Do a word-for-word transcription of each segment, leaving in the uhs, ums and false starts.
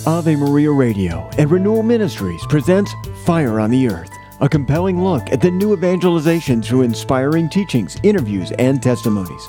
Ave Maria Radio and Renewal Ministries presents Fire on the Earth, a compelling look at the new evangelization through inspiring teachings, interviews, and testimonies.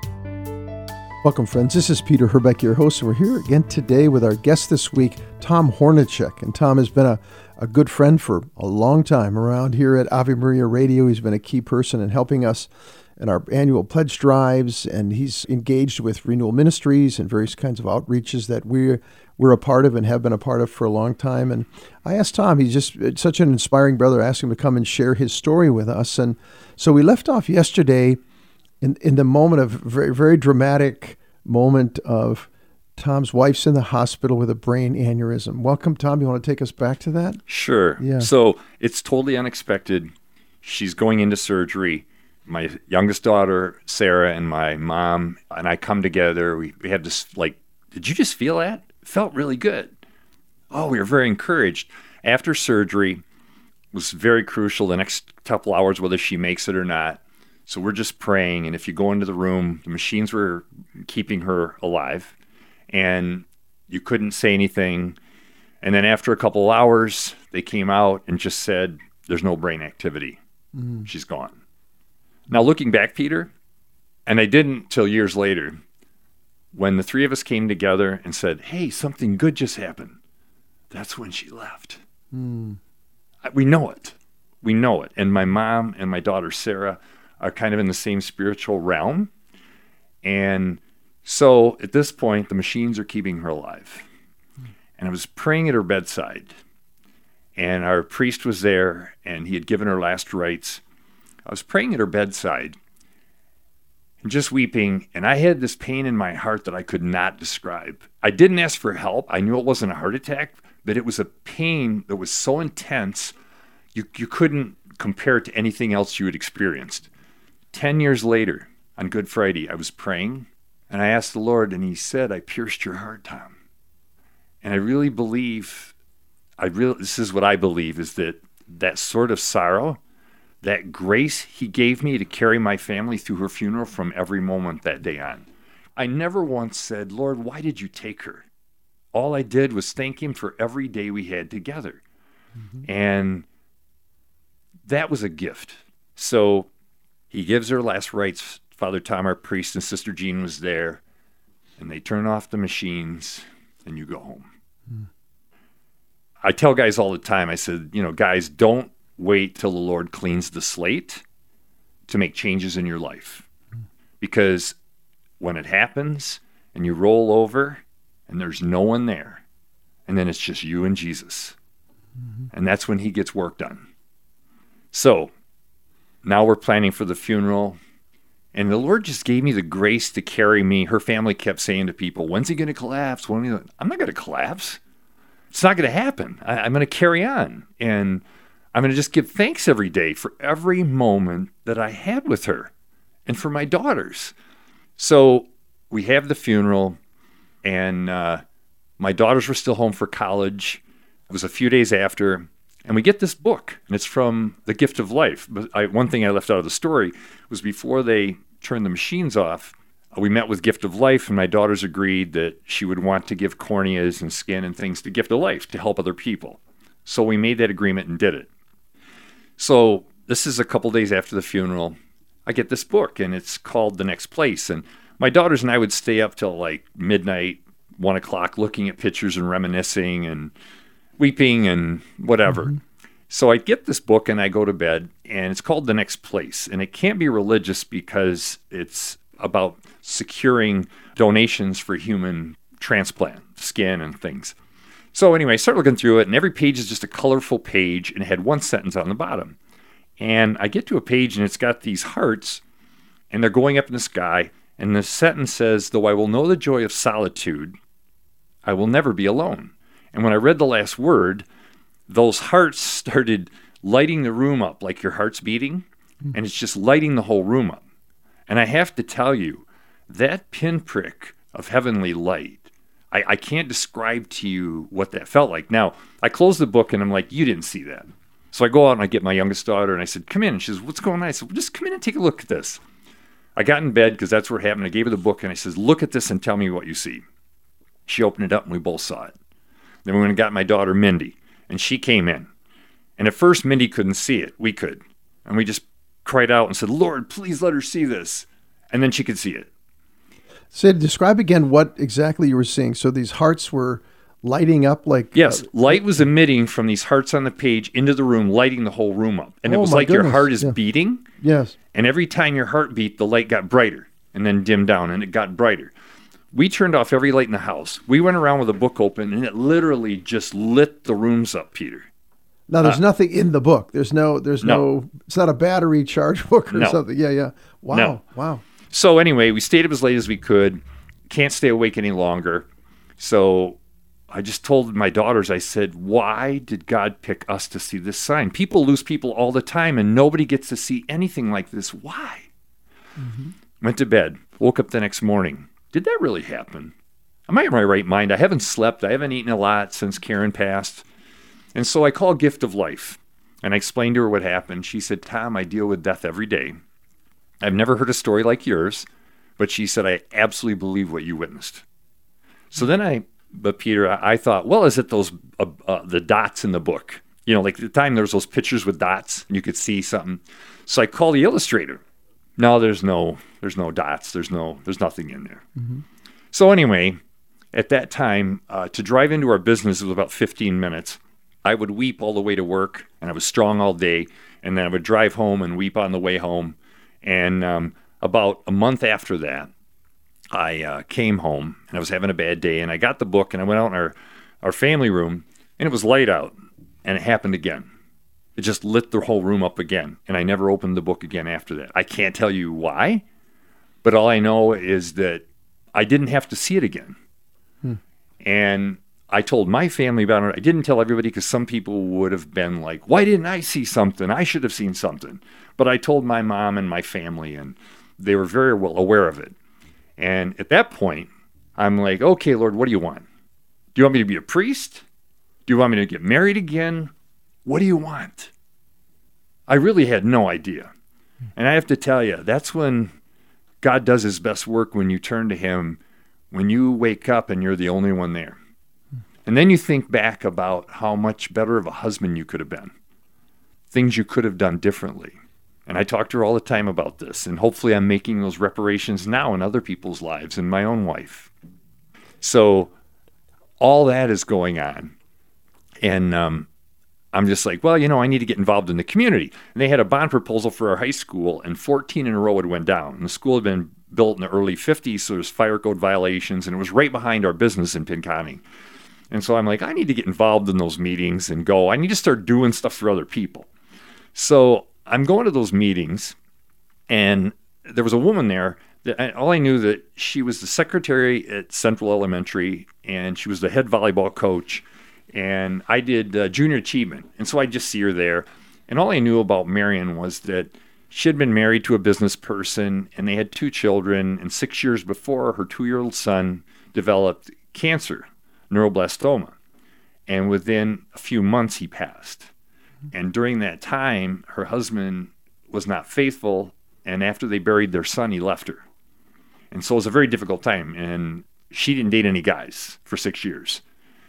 Welcome, friends. This is Peter Herbeck, your host, and we're here again today with our guest this week, Tom Hornacek. And Tom has been a, a good friend for a long time around here at Ave Maria Radio. He's been a key person in helping us in our annual pledge drives, and he's engaged with Renewal Ministries and various kinds of outreaches that we're, we're a part of and have been a part of for a long time. And I asked Tom, he's just such an inspiring brother, I asked him to come and share his story with us. And so we left off yesterday in, in the moment of very, very dramatic moment of Tom's wife's in the hospital with a brain aneurysm. Welcome, Tom. You want to take us back to that? Sure. Yeah. So it's totally unexpected. She's going into surgery. My youngest daughter, Sarah, and my mom and I come together. We, we have this, like, did you just feel that? It felt really good. Oh, we were very encouraged. After surgery, it was very crucial the next couple hours, whether she makes it or not. So we're just praying. And if you go into the room, the machines were keeping her alive. And you couldn't say anything. And then after a couple of hours, they came out and just said, there's no brain activity. Mm. She's gone. Now, looking back, Peter, and I didn't till years later, when the three of us came together and said, hey, something good just happened, that's when she left. Mm. We know it. We know it. And my mom and my daughter, Sarah, are kind of in the same spiritual realm. And so at this point, the machines are keeping her alive. And I was praying at her bedside, and our priest was there, and he had given her last rites. I was praying at her bedside and just weeping, and I had this pain in my heart that I could not describe. I didn't ask for help. I knew it wasn't a heart attack, but it was a pain that was so intense, you, you couldn't compare it to anything else you had experienced. Ten years later, on Good Friday, I was praying, and I asked the Lord, and he said, I pierced your heart, Tom. And I really believe, I really, this is what I believe, is that that sort of sorrow, that grace he gave me to carry my family through her funeral from every moment that day on. I never once said, Lord, why did you take her? All I did was thank him for every day we had together. Mm-hmm. And that was a gift. So he gives her last rites. Father Tom, our priest, and Sister Jean was there, and they turn off the machines, and you go home. Mm. I tell guys all the time, I said, you know, guys, don't wait till the Lord cleans the slate to make changes in your life. Mm. Because when it happens, and you roll over, and there's no one there, and then it's just you and Jesus. Mm-hmm. And that's when he gets work done. So now we're planning for the funeral. And the Lord just gave me the grace to carry me. Her family kept saying to people, when's he going to collapse? When he... I'm not going to collapse. It's not going to happen. I, I'm going to carry on. And I'm going to just give thanks every day for every moment that I had with her and for my daughters. So we have the funeral, and uh, my daughters were still home for college. It was a few days after. And we get this book, and it's from The Gift of Life. But I, one thing I left out of the story was before they turned the machines off, we met with Gift of Life, and my daughters agreed that she would want to give corneas and skin and things to Gift of Life to help other people. So we made that agreement and did it. So this is a couple days after the funeral. I get this book, and it's called The Next Place. And my daughters and I would stay up till like midnight, one o'clock, looking at pictures and reminiscing and weeping and whatever. Mm-hmm. So I get this book and I go to bed, and it's called The Next Place. And it can't be religious because it's about securing donations for human transplant, skin and things. So anyway, I start looking through it, and every page is just a colorful page, and it had one sentence on the bottom. And I get to a page, and it's got these hearts, and they're going up in the sky. And the sentence says, though I will know the joy of solitude, I will never be alone. And when I read the last word, those hearts started lighting the room up like your heart's beating, and it's just lighting the whole room up. And I have to tell you, that pinprick of heavenly light, I, I can't describe to you what that felt like. Now, I closed the book, and I'm like, you didn't see that. So I go out, and I get my youngest daughter, and I said, come in. And she says, what's going on? I said, well, just come in and take a look at this. I got in bed, because that's what happened. I gave her the book, and I said, look at this and tell me what you see. She opened it up, and we both saw it. Then we went and got my daughter, Mindy, and she came in. And at first, Mindy couldn't see it. We could. And we just cried out and said, Lord, please let her see this. And then she could see it. Say, describe again what exactly you were seeing. So these hearts were lighting up like... Yes, uh, light was emitting from these hearts on the page into the room, lighting the whole room up. And it Oh, was my like your goodness. heart is Yeah. beating. Yes. And every time your heart beat, the light got brighter and then dimmed down, and it got brighter. We turned off every light in the house. We went around with a book open, and it literally just lit the rooms up, Peter. Now, there's nothing in the book. There's no, there's no, No. it's not a battery charge book or No. something. Yeah, yeah. Wow, No. wow. So anyway, we stayed up as late as we could. Can't stay awake any longer. So I just told my daughters, I said, why did God pick us to see this sign? People lose people all the time, and nobody gets to see anything like this. Why? Mm-hmm. Went to bed. Woke up the next morning. Did that really happen? Am I in my right mind? I haven't slept. I haven't eaten a lot since Karen passed. And so I called Gift of Life, and I explained to her what happened. She said, Tom, I deal with death every day. I've never heard a story like yours, but she said, I absolutely believe what you witnessed. So then I, but Peter, I, I thought, well, is it those, uh, uh, the dots in the book? You know, like at the time there was those pictures with dots, and you could see something. So I called the illustrator. No, there's no, there's no dots. There's no, there's nothing in there. Mm-hmm. So anyway, at that time, uh, to drive into our business was about fifteen minutes. I would weep all the way to work, and I was strong all day, and then I would drive home and weep on the way home. And um, about a month after that, I uh, came home, and I was having a bad day, and I got the book, and I went out in our, our family room, and it was light out, and it happened again. It just lit the whole room up again, and I never opened the book again after that. I can't tell you why, but all I know is that I didn't have to see it again. Hmm. And I told my family about it. I didn't tell everybody because some people would have been like, why didn't I see something? I should have seen something. But I told my mom and my family, and they were very well aware of it. And at that point, I'm like, okay, Lord, what do you want? Do you want me to be a priest? Do you want me to get married again? What do you want? I really had no idea. And I have to tell you, that's when God does his best work, when you turn to him, when you wake up and you're the only one there. And then you think back about how much better of a husband you could have been, things you could have done differently. And I talk to her all the time about this, and hopefully I'm making those reparations now in other people's lives and my own wife. So all that is going on. And um, I'm just like, well, you know, I need to get involved in the community. And they had a bond proposal for our high school, and fourteen in a row had went down. And the school had been built in the early fifties, so there's fire code violations, and it was right behind our business in Pinconning. And so I'm like, I need to get involved in those meetings and go. I need to start doing stuff for other people. So I'm going to those meetings, and there was a woman there that I, all I knew that she was the secretary at Central Elementary, and she was the head volleyball coach, and I did uh, junior achievement. And so I just see her there. And all I knew about Marion was that she had been married to a business person, and they had two children. And six years before, her two-year-old son developed cancer, neuroblastoma. And within a few months, he passed. And during that time, her husband was not faithful. And after they buried their son, he left her. And so it was a very difficult time. And she didn't date any guys for six years.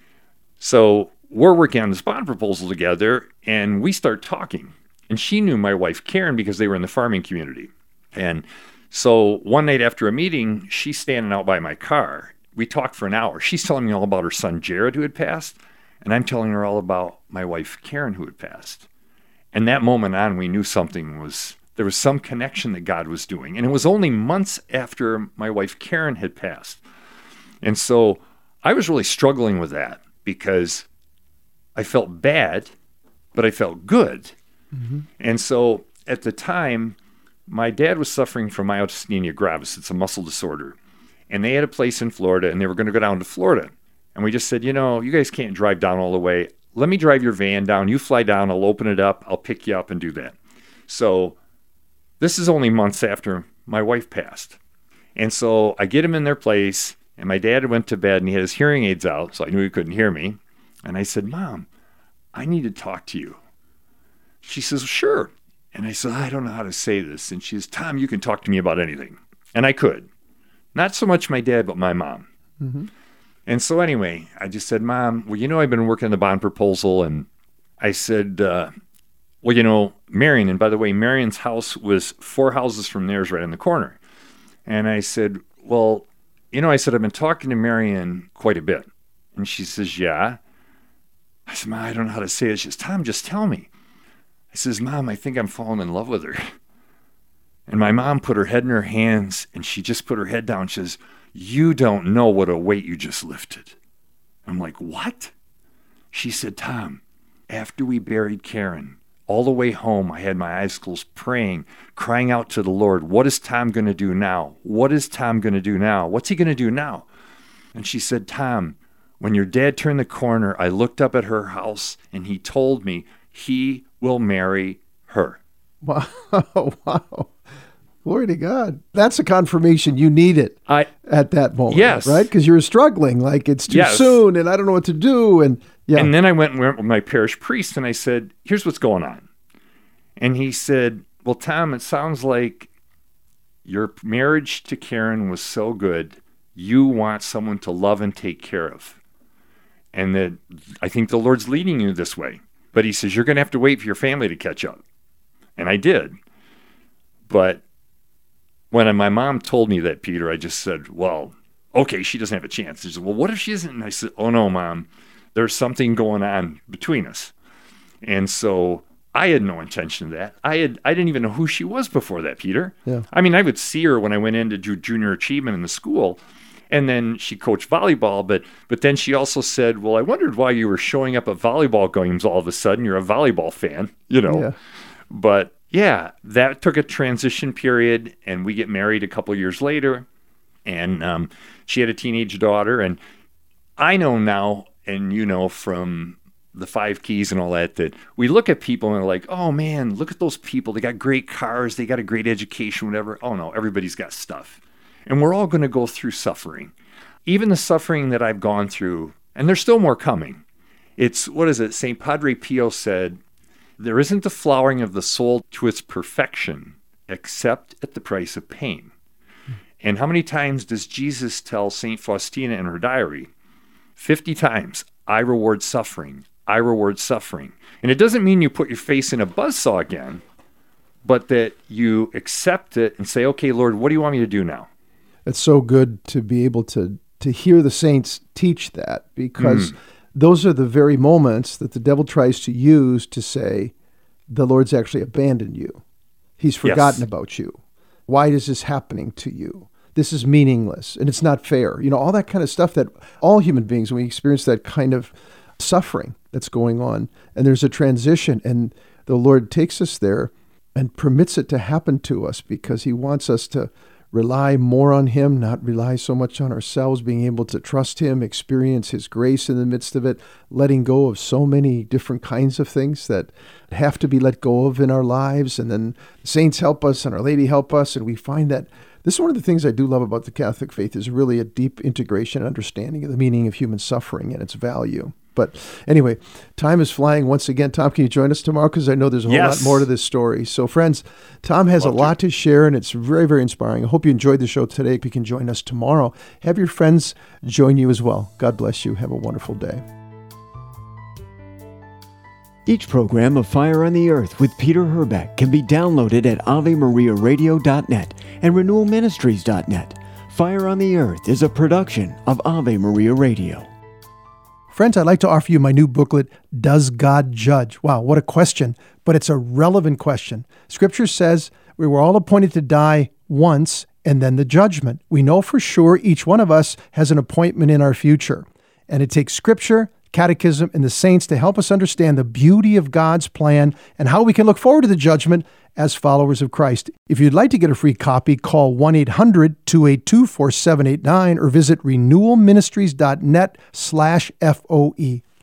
So we're working on this bond proposal together, and we start talking. And she knew my wife, Karen, because they were in the farming community. And so one night after a meeting, she's standing out by my car. We talked for an hour. She's telling me all about her son, Jared, who had passed. And I'm telling her all about my wife, Karen, who had passed. And that moment on, we knew something was, there was some connection that God was doing. And it was only months after my wife, Karen, had passed. And so I was really struggling with that because I felt bad, but I felt good. Mm-hmm. And so at the time, my dad was suffering from myasthenia gravis. It's a muscle disorder. And they had a place in Florida, and they were going to go down to Florida. And we just said, you know, you guys can't drive down all the way. Let me drive your van down. You fly down. I'll open it up. I'll pick you up and do that. So this is only months after my wife passed. And so I get him in their place, and my dad went to bed, and he had his hearing aids out, so I knew he couldn't hear me. And I said, Mom, I need to talk to you. She says, sure. And I said, I don't know how to say this. And she says, Tom, you can talk to me about anything. And I could. Not so much my dad, but my mom. Mm-hmm. And so anyway, I just said, Mom, well, you know, I've been working on the bond proposal. And I said, uh, well, you know, Marion, and by the way, Marion's house was four houses from theirs right in the corner. And I said, well, you know, I said, I've been talking to Marion quite a bit. And she says, yeah. I said, Mom, I don't know how to say it. She says, Tom, just tell me. I says, Mom, I think I'm falling in love with her. And my mom put her head in her hands, and she just put her head down. She says, you don't know what a weight you just lifted. I'm like, what? She said, Tom, after we buried Karen, all the way home, I had my eyes closed praying, crying out to the Lord, what is Tom going to do now? What is Tom going to do now? What's he going to do now? And she said, Tom, when your dad turned the corner, I looked up at her house, and he told me he will marry her. Wow. Wow. Glory to God. That's a confirmation you needed I, at that moment, yes. right? Because you were struggling, like it's too yes. soon and I don't know what to do. And yeah. And then I went and went with my parish priest and I said, here's what's going on. And he said, well, Tom, it sounds like your marriage to Karen was so good, you want someone to love and take care of. And that I think the Lord's leading you this way. But he says, you're going to have to wait for your family to catch up. And I did. But when my mom told me that, Peter, I just said, well, okay, she doesn't have a chance. She said, well, what if she isn't? And I said, oh, no, Mom, there's something going on between us. And so I had no intention of that. I had I didn't even know who she was before that, Peter. Yeah. I mean, I would see her when I went in to do junior achievement in the school, and then she coached volleyball. But but then she also said, well, I wondered why you were showing up at volleyball games all of a sudden. You're a volleyball fan, you know. Yeah. But yeah, that took a transition period, and we get married a couple years later, and um, she had a teenage daughter, and I know now, and you know from the Five Keys and all that, that we look at people and we're like, oh man, look at those people. They got great cars, they got a great education, whatever. Oh no, everybody's got stuff. And we're all going to go through suffering. Even the suffering that I've gone through, and there's still more coming. It's, what is it? Saint Padre Pio said, there isn't the flowering of the soul to its perfection except at the price of pain. And how many times does Jesus tell Saint Faustina in her diary? fifty times, I reward suffering, I reward suffering. And it doesn't mean you put your face in a buzzsaw again, but that you accept it and say, okay, Lord, what do you want me to do now? It's so good to be able to to hear the saints teach that, because mm. those are the very moments that the devil tries to use to say, the Lord's actually abandoned you. He's forgotten yes. about you. Why is this happening to you? This is meaningless, and it's not fair. You know, all that kind of stuff that all human beings, when we experience that kind of suffering that's going on, and there's a transition, and the Lord takes us there and permits it to happen to us because he wants us to rely more on him, not rely so much on ourselves, being able to trust him, experience his grace in the midst of it, letting go of so many different kinds of things that have to be let go of in our lives. And then the saints help us and Our Lady help us. And we find that this is one of the things I do love about the Catholic faith, is really a deep integration and understanding of the meaning of human suffering and its value. But anyway, time is flying once again. Tom, can you join us tomorrow? Because I know there's a whole yes. lot more to this story. So friends, Tom has Love a lot to. to share, and it's very, very inspiring. I hope you enjoyed the show today. If you can join us tomorrow, have your friends join you as well. God bless you. Have a wonderful day. Each program of Fire on the Earth with Peter Herbeck can be downloaded at ave maria radio dot net and renewal ministries dot net. Fire on the Earth is a production of Ave Maria Radio. Friends, I'd like to offer you my new booklet, Does God Judge? Wow, what a question, but it's a relevant question. Scripture says we were all appointed to die once and then the judgment. We know for sure each one of us has an appointment in our future. And it takes Scripture, Catechism, and the saints to help us understand the beauty of God's plan and how we can look forward to the judgment as followers of Christ. If you'd like to get a free copy, call one eight hundred two eight two four seven eight nine or visit renewal ministries dot net slash F O E.